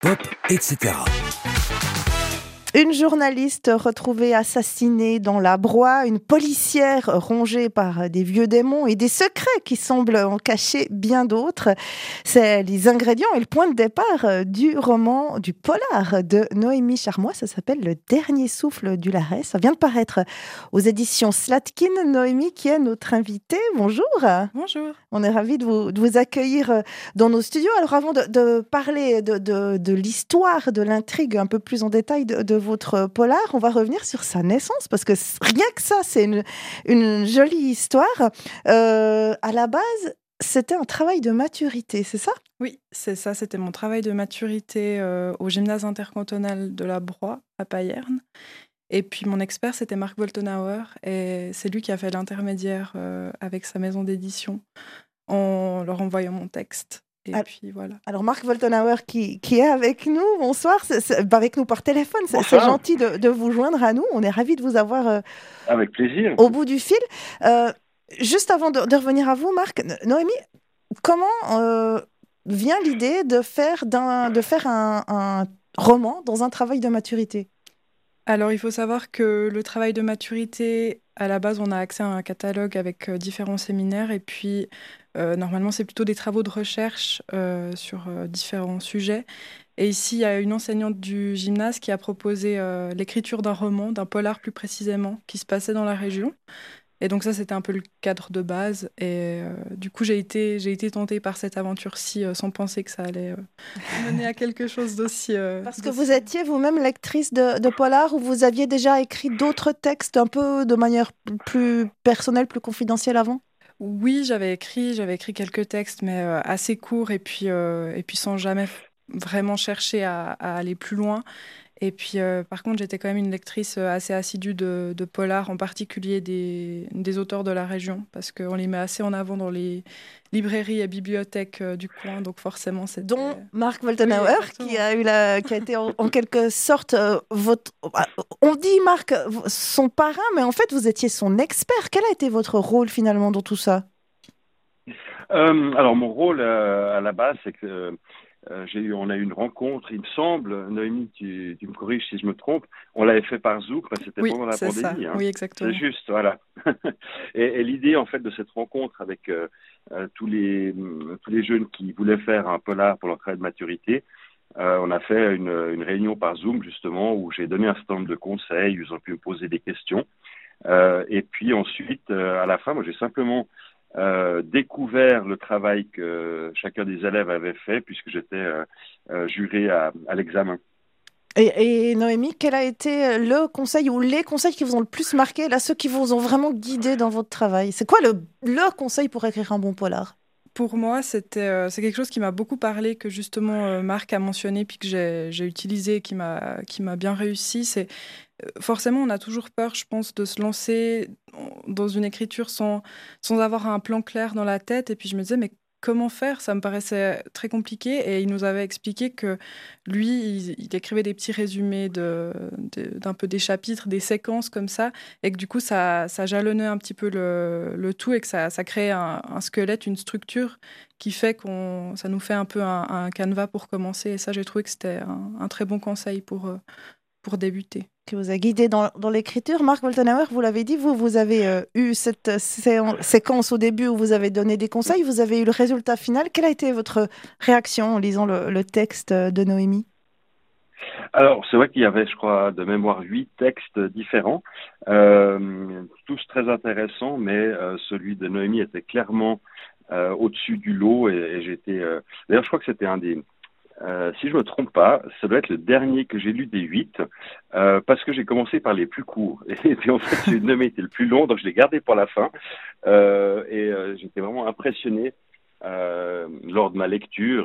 pop, etc. Une journaliste retrouvée assassinée dans la broie, une policière rongée par des vieux démons et des secrets qui semblent en cacher bien d'autres. C'est les ingrédients et le point de départ du roman, du polar de Noémie Charmois. Ça s'appelle Le dernier souffle du Larès. Ça vient de paraître aux éditions Slatkin. Noémie qui est notre invitée. Bonjour. Bonjour. On est ravis de vous accueillir dans nos studios. Alors avant de parler de l'histoire, de l'intrigue un peu plus en détail de votre polar, on va revenir sur sa naissance parce que rien que ça, c'est une jolie histoire. À la base, c'était un travail de maturité, c'est ça ? Oui, c'est ça. C'était mon travail de maturité au gymnase intercantonal de la Broye à Payerne. Et puis mon expert, c'était Marc Woltenhauer. Et c'est lui qui a fait l'intermédiaire avec sa maison d'édition en leur envoyant mon texte. Et puis voilà. Alors Marc Woltenhauer qui est avec nous, bonsoir, avec nous par téléphone, c'est gentil de vous joindre à nous, on est ravis de vous avoir avec plaisir. Au bout du fil. Juste avant de revenir à vous Marc, Noémie, comment vient l'idée de faire un roman dans un travail de maturité ? Alors il faut savoir que le travail de maturité, à la base on a accès à un catalogue avec différents séminaires et puis normalement, c'est plutôt des travaux de recherche sur différents sujets. Et ici, il y a une enseignante du gymnase qui a proposé l'écriture d'un roman, d'un polar plus précisément, qui se passait dans la région. Et donc ça, c'était un peu le cadre de base. Et du coup, j'ai été tentée par cette aventure-ci sans penser que ça allait mener à quelque chose d'aussi... Parce que vous étiez vous-même lectrice de polar ou vous aviez déjà écrit d'autres textes un peu de manière plus personnelle, plus confidentielle avant ? Oui, j'avais écrit quelques textes, mais assez courts et puis sans jamais vraiment chercher à aller plus loin. Et puis, par contre, j'étais quand même une lectrice assez assidue de polar, en particulier des auteurs de la région, parce qu'on les met assez en avant dans les librairies et bibliothèques du coin, donc forcément c'est... Dont Marc Woltenhauer, oui, qui a été en quelque sorte votre... On dit Marc son parrain, mais en fait vous étiez son expert. Quel a été votre rôle finalement dans tout ça ? Alors mon rôle à la base, c'est que on a eu une rencontre, il me semble, Noémie, tu me corriges si je me trompe, on l'avait fait par Zoom, parce que c'était pendant la pandémie. Ça. Oui, exactement. C'est juste, voilà. et l'idée, en fait, de cette rencontre avec tous les jeunes qui voulaient faire un polar pour leur travail de maturité, on a fait une réunion par Zoom, justement, où j'ai donné un certain nombre de conseils, ils ont pu me poser des questions. Et puis ensuite, à la fin, moi, j'ai simplement découvert le travail que chacun des élèves avait fait puisque j'étais juré à l'examen. Et Noémie, quel a été le conseil ou les conseils qui vous ont le plus marqué, là, ceux qui vous ont vraiment guidé dans votre travail ? C'est quoi le conseil pour écrire un bon polar ? Pour moi, c'est quelque chose qui m'a beaucoup parlé, que justement Marc a mentionné, puis que j'ai utilisé, qui m'a bien réussi. C'est forcément, on a toujours peur, je pense, de se lancer dans une écriture sans avoir un plan clair dans la tête. Et puis je me disais, mais comment faire ? Ça me paraissait très compliqué. Et il nous avait expliqué que lui, il écrivait des petits résumés d'un peu des chapitres, des séquences comme ça, et que du coup, ça jalonnait un petit peu le tout et que ça créait un squelette, une structure qui fait ça nous fait un peu un canevas pour commencer. Et ça, j'ai trouvé que c'était un très bon conseil pour débuter. Qui vous a guidé dans l'écriture. Marc Woltenhauer, vous l'avez dit, vous avez eu cette séquence au début où vous avez donné des conseils, vous avez eu le résultat final. Quelle a été votre réaction en lisant le texte de Noémie ? Alors, c'est vrai qu'il y avait, je crois, de mémoire 8 textes différents, tous très intéressants, mais celui de Noémie était clairement au-dessus du lot et j'étais... D'ailleurs, je crois que c'était un des... si je me trompe pas, ça doit être le dernier que j'ai lu des 8, parce que j'ai commencé par les plus courts. Et puis en fait, celui de Noémie était le plus long, donc je l'ai gardé pour la fin. Et j'étais vraiment impressionné lors de ma lecture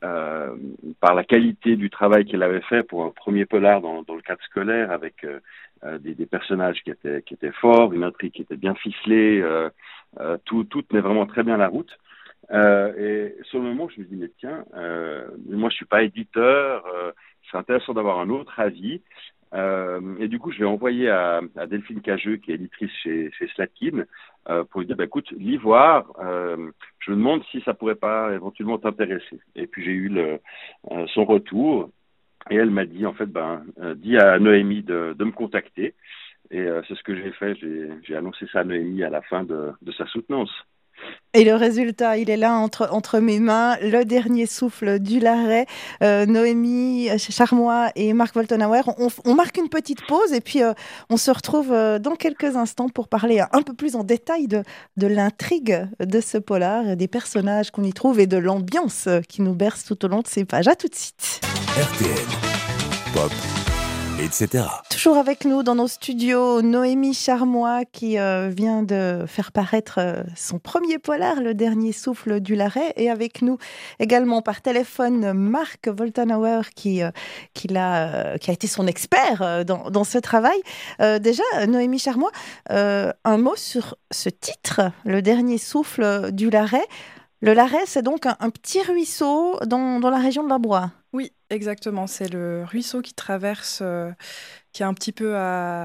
par la qualité du travail qu'elle avait fait pour un premier polar dans le cadre scolaire, avec des personnages qui étaient forts, une intrigue qui était bien ficelée, tout tenait vraiment très bien la route. Et sur le moment, je me dis, mais tiens, moi je suis pas éditeur, c'est intéressant d'avoir un autre avis. Et du coup, je l'ai envoyé à Delphine Cageux, qui est éditrice chez Slatkin, pour lui dire, écoute, lis voir, je me demande si ça pourrait pas éventuellement t'intéresser. Et puis j'ai eu son retour, Et elle m'a dit, en fait, dis à Noémie de me contacter. Et c'est ce que j'ai fait. J'ai annoncé ça à Noémie à la fin de sa soutenance. Et le résultat, il est là entre mes mains, le dernier souffle du Larrey. Noémie Charmois et Marc Woltenhauer. On marque une petite pause et puis on se retrouve dans quelques instants pour parler un peu plus en détail de l'intrigue de ce polar, des personnages qu'on y trouve et de l'ambiance qui nous berce tout au long de ces pages. À tout de suite. RTL, pop, etc. Toujours avec nous dans nos studios, Noémie Charmois qui vient de faire paraître son premier polar, Le Dernier Souffle du Larrey. Et avec nous également par téléphone, Marc Woltenhauer qui a été son expert dans ce travail. Déjà, Noémie Charmois, un mot sur ce titre, Le Dernier Souffle du Larrey. Le Larrey, c'est donc un petit ruisseau dans la région de la Broye. Oui, exactement. C'est le ruisseau qui traverse, qui est un petit peu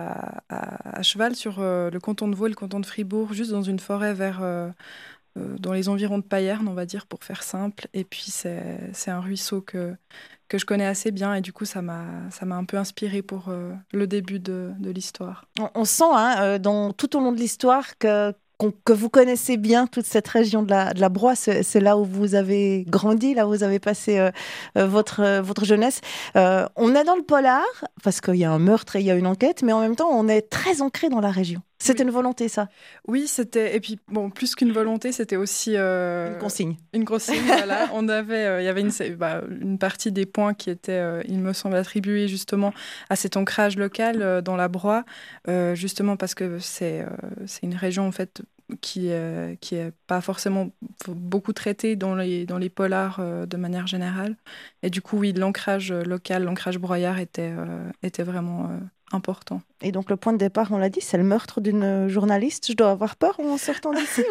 à cheval sur le canton de Vaud et le canton de Fribourg, juste dans une forêt dans les environs de Payerne, on va dire, pour faire simple. Et puis, c'est un ruisseau que je connais assez bien. Et du coup, ça m'a un peu inspirée pour le début de l'histoire. On sent tout au long de l'histoire que vous connaissez bien toute cette région de la Broye. C'est là où vous avez grandi, là où vous avez passé votre jeunesse. On est dans le polar, parce qu'il y a un meurtre et il y a une enquête, mais en même temps, on est très ancré dans la région. C'était une volonté, ça? Oui, c'était... Et puis, bon, plus qu'une volonté, c'était aussi... Une consigne. Une consigne, voilà. Il y avait une partie des points qui étaient, il me semble, attribués justement à cet ancrage local dans la Broye, justement parce que c'est une région, en fait, qui est pas forcément beaucoup traitée dans les polars de manière générale. Et du coup, oui, l'ancrage local, l'ancrage broyard était vraiment important. Et donc le point de départ, on l'a dit, c'est le meurtre d'une journaliste. Je dois avoir peur en sortant d'ici.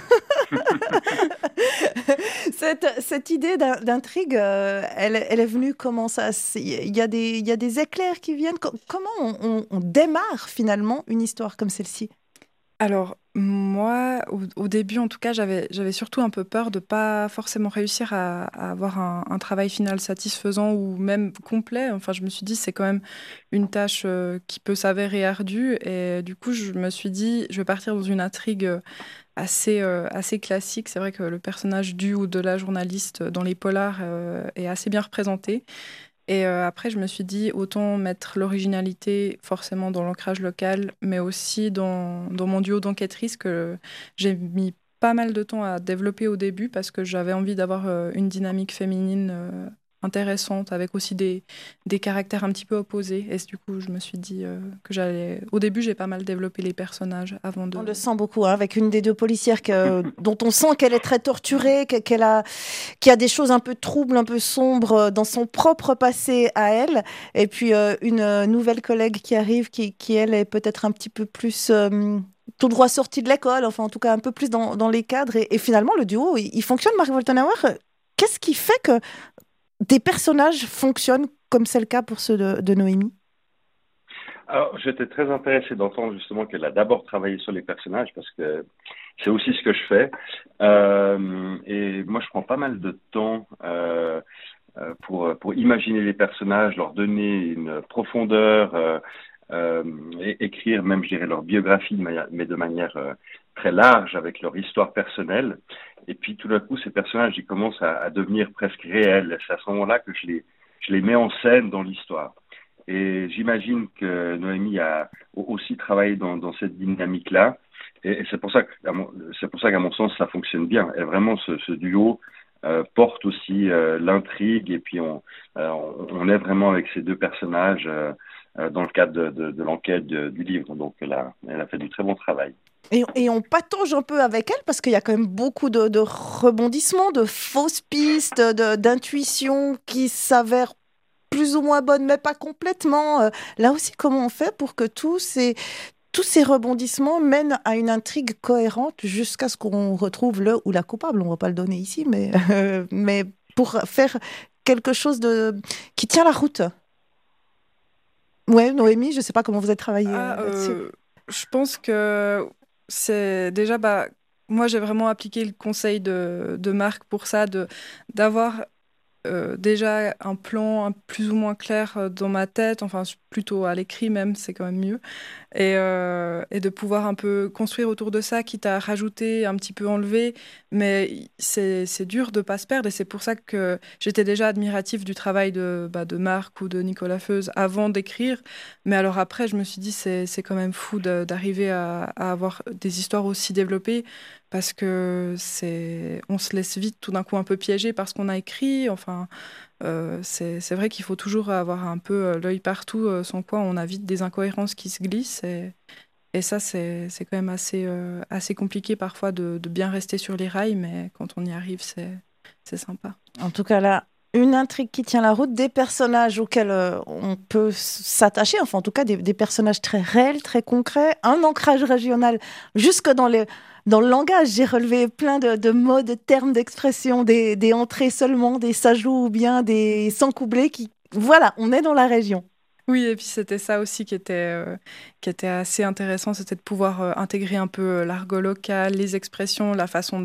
Cette idée d'intrigue, elle est venue comment ça? Il y a des éclairs qui viennent. Comment on démarre finalement une histoire comme celle-ci? Alors, moi, au début, en tout cas, j'avais surtout un peu peur de pas forcément réussir à avoir un travail final satisfaisant ou même complet. Enfin, je me suis dit, c'est quand même une tâche qui peut s'avérer ardue. Et du coup, je me suis dit, je vais partir dans une intrigue assez classique. C'est vrai que le personnage du ou de la journaliste dans les polars est assez bien représenté. Et après, je me suis dit, autant mettre l'originalité forcément dans l'ancrage local, mais aussi dans mon duo d'enquêtrices que j'ai mis pas mal de temps à développer au début parce que j'avais envie d'avoir une dynamique féminine intéressante avec aussi des caractères un petit peu opposés. Et du coup, je me suis dit que j'allais... Au début, j'ai pas mal développé les personnages avant de... On le sent beaucoup, avec une des deux policières dont on sent qu'elle est très torturée, qu'il y a des choses un peu troubles, un peu sombres dans son propre passé à elle. Et puis une nouvelle collègue qui arrive, qui elle, est peut-être un petit peu plus... tout droit sortie de l'école, enfin en tout cas un peu plus dans les cadres. Et finalement, le duo, il fonctionne, Marc Woltenhauer. Qu'est-ce qui fait que des personnages fonctionnent comme c'est le cas pour ceux de Noémie? Alors, j'étais très intéressé d'entendre justement qu'elle a d'abord travaillé sur les personnages parce que c'est aussi ce que je fais. Et moi, je prends pas mal de temps pour imaginer les personnages, leur donner une profondeur, écrire même, je dirais, leur biographie, mais de manière très large avec leur histoire personnelle. Et puis tout d'un coup, ces personnages, ils commencent à devenir presque réels. C'est à ce moment-là que je les mets en scène dans l'histoire. Et j'imagine que Noémie a aussi travaillé dans cette dynamique-là. Et c'est pour ça qu'à mon sens, ça fonctionne bien. Et vraiment, ce duo porte aussi l'intrigue. Et puis on est vraiment avec ces deux personnages dans le cadre de l'enquête du livre. Donc elle a fait du très bon travail. Et on patauge un peu avec elle parce qu'il y a quand même beaucoup de rebondissements, de fausses pistes, d'intuitions qui s'avèrent plus ou moins bonnes, mais pas complètement. Là aussi, comment on fait pour que tous ces rebondissements mènent à une intrigue cohérente jusqu'à ce qu'on retrouve le ou la coupable? On ne va pas le donner ici, mais pour faire quelque chose qui tient la route. Ouais, Noémie, je ne sais pas comment vous avez travaillé là-dessus. Je pense que c'est déjà, moi j'ai vraiment appliqué le conseil de Marc pour ça, d'avoir déjà un plan plus ou moins clair dans ma tête, enfin plutôt à l'écrit même, c'est quand même mieux, et de pouvoir un peu construire autour de ça, quitte à rajouter, un petit peu enlever, mais c'est dur de pas se perdre, et c'est pour ça que j'étais déjà admirative du travail de Marc ou de Nicolas Feuze avant d'écrire, mais alors après je me suis dit c'est quand même fou d'arriver à avoir des histoires aussi développées, parce que on se laisse vite tout d'un coup un peu piéger par ce qu'on a écrit. Enfin, c'est vrai qu'il faut toujours avoir un peu l'œil partout, sans quoi on a vite des incohérences qui se glissent. Et ça, c'est quand même assez compliqué parfois de bien rester sur les rails, mais quand on y arrive, c'est sympa. En tout cas, là, une intrigue qui tient la route, des personnages auxquels on peut s'attacher, enfin en tout cas des personnages très réels, très concrets, un ancrage régional jusque dans le langage. J'ai relevé plein de mots, de termes, d'expressions, des entrées seulement, des s'ajouts ou bien des sans couplets qui... Voilà, on est dans la région. Oui, et puis c'était ça aussi qui était assez intéressant, c'était de pouvoir intégrer un peu l'argot local, les expressions, la façon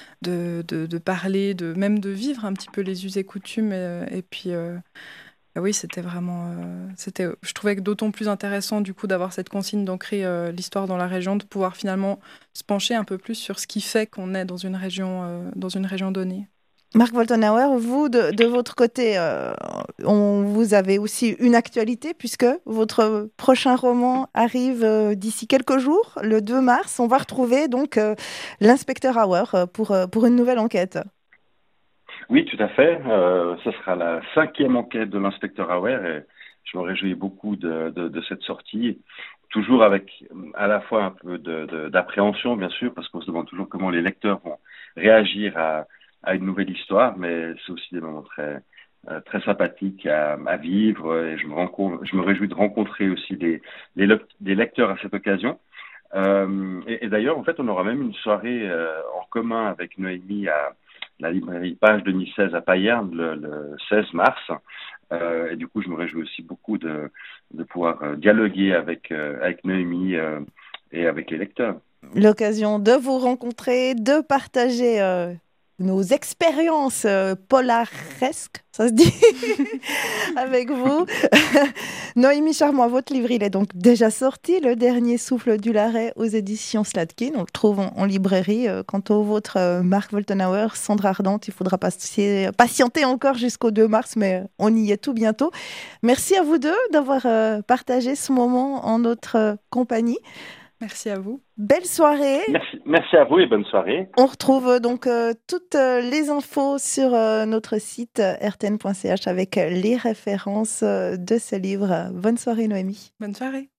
de parler, même de vivre un petit peu les us et coutumes. Et puis, oui, c'était vraiment... je trouvais que d'autant plus intéressant du coup d'avoir cette consigne d'ancrer l'histoire dans la région, de pouvoir finalement se pencher un peu plus sur ce qui fait qu'on est dans une région donnée. Marc Woltenhauer, vous, de votre côté, vous avez aussi une actualité puisque votre prochain roman arrive d'ici quelques jours, le 2 mars. On va retrouver donc l'inspecteur Auer pour une nouvelle enquête. Oui, tout à fait. Ce sera la 5e enquête de l'inspecteur Auer et je me réjouis beaucoup de cette sortie. Toujours avec à la fois un peu d'appréhension, bien sûr, parce qu'on se demande toujours comment les lecteurs vont réagir à une nouvelle histoire, mais c'est aussi des moments très sympathiques à vivre et je me réjouis de rencontrer aussi des lecteurs à cette occasion. Et d'ailleurs, en fait, on aura même une soirée en commun avec Noémie à la librairie Page de Nicèze à Payerne le 16 mars. Et du coup, je me réjouis aussi beaucoup de pouvoir dialoguer avec Noémie et avec les lecteurs. L'occasion de vous rencontrer, de partager nos expériences polaresques, ça se dit, avec vous. Noémie Charmois, votre livre, il est donc déjà sorti, Le Dernier Souffle du Larrey aux éditions Slatkin. On le trouve en librairie. Quant au vôtre, Marc Woltenhauer, Cendres ardentes, il faudra patienter encore jusqu'au 2 mars, mais on y est tout bientôt. Merci à vous deux d'avoir partagé ce moment en notre compagnie. Merci à vous. Belle soirée. Merci à vous et bonne soirée. On retrouve donc toutes les infos sur notre site rtn.ch avec les références de ce livre. Bonne soirée Noémie. Bonne soirée.